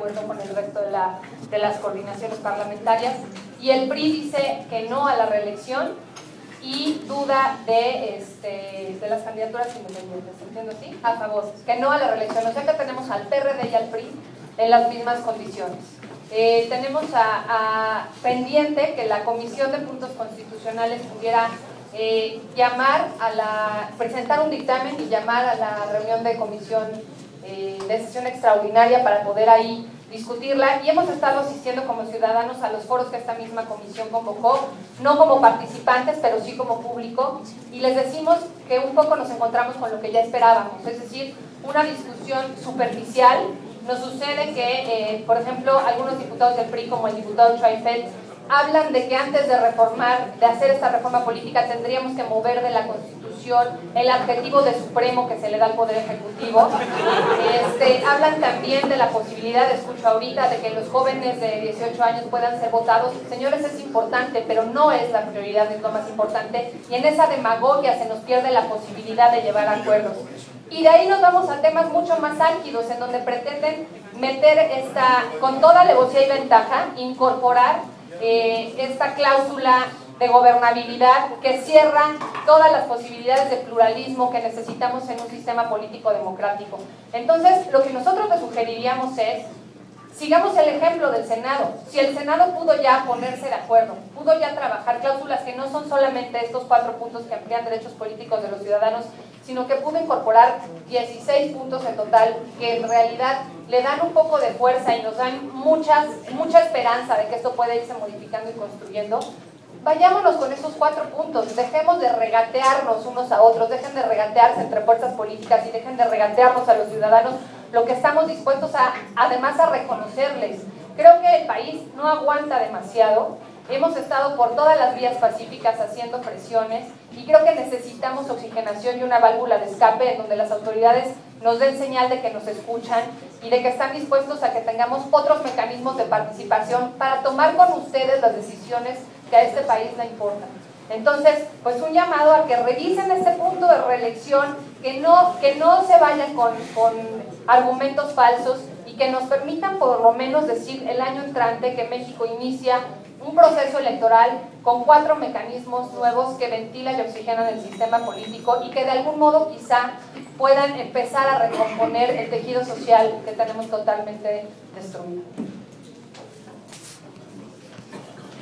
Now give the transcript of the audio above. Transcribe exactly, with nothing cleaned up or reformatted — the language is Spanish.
acuerdo con el resto de, la, de las coordinaciones parlamentarias, y el P R I dice que no a la reelección y duda de, este, de las candidaturas independientes, ¿entiendo así? A favor, que no a la reelección, o sea que tenemos al P R D y al P R I en las mismas condiciones. Eh, tenemos a, a pendiente que la Comisión de Puntos Constitucionales pudiera eh, llamar a la, presentar un dictamen y llamar a la reunión de comisión eh, de sesión extraordinaria para poder ahí discutirla, y hemos estado asistiendo como ciudadanos a los foros que esta misma comisión convocó, no como participantes, pero sí como público, y les decimos que un poco nos encontramos con lo que ya esperábamos, es decir, una discusión superficial. Nos sucede que, eh, por ejemplo, algunos diputados del P R I, como el diputado Chaifet, hablan de que antes de reformar, de hacer esta reforma política, tendríamos que mover de la Constitución el adjetivo de supremo que se le da al Poder Ejecutivo. Este, hablan también de la posibilidad, escucho ahorita, de que los jóvenes de dieciocho años puedan ser votados. Señores, es importante, pero no es la prioridad, es lo más importante. Y en esa demagogia se nos pierde la posibilidad de llevar acuerdos. Y de ahí nos vamos a temas mucho más álgidos, en donde pretenden meter esta, con toda alevosía y ventaja, incorporar eh, esta cláusula de gobernabilidad que cierra todas las posibilidades de pluralismo que necesitamos en un sistema político democrático. Entonces, lo que nosotros les sugeriríamos es, sigamos el ejemplo del Senado. Si el Senado pudo ya ponerse de acuerdo, pudo ya trabajar cláusulas que no son solamente estos cuatro puntos que amplían derechos políticos de los ciudadanos, sino que pudo incorporar dieciséis puntos en total, que en realidad le dan un poco de fuerza y nos dan muchas, mucha esperanza de que esto puede irse modificando y construyendo. Vayámonos con esos cuatro puntos, dejemos de regatearnos unos a otros, dejen de regatearse entre fuerzas políticas y dejen de regatearnos a los ciudadanos lo que estamos dispuestos a, además, a reconocerles. Creo que el país no aguanta demasiado, hemos estado por todas las vías pacíficas haciendo presiones y creo que necesitamos oxigenación y una válvula de escape en donde las autoridades nos den señal de que nos escuchan y de que están dispuestos a que tengamos otros mecanismos de participación para tomar con ustedes las decisiones que a este país le importan. Entonces, pues un llamado a que revisen este punto de reelección, que no, que no se vayan con, con argumentos falsos y que nos permitan por lo menos decir el año entrante que México inicia un proceso electoral con cuatro mecanismos nuevos que ventilan y oxigenan el sistema político y que de algún modo quizá puedan empezar a recomponer el tejido social que tenemos totalmente destruido.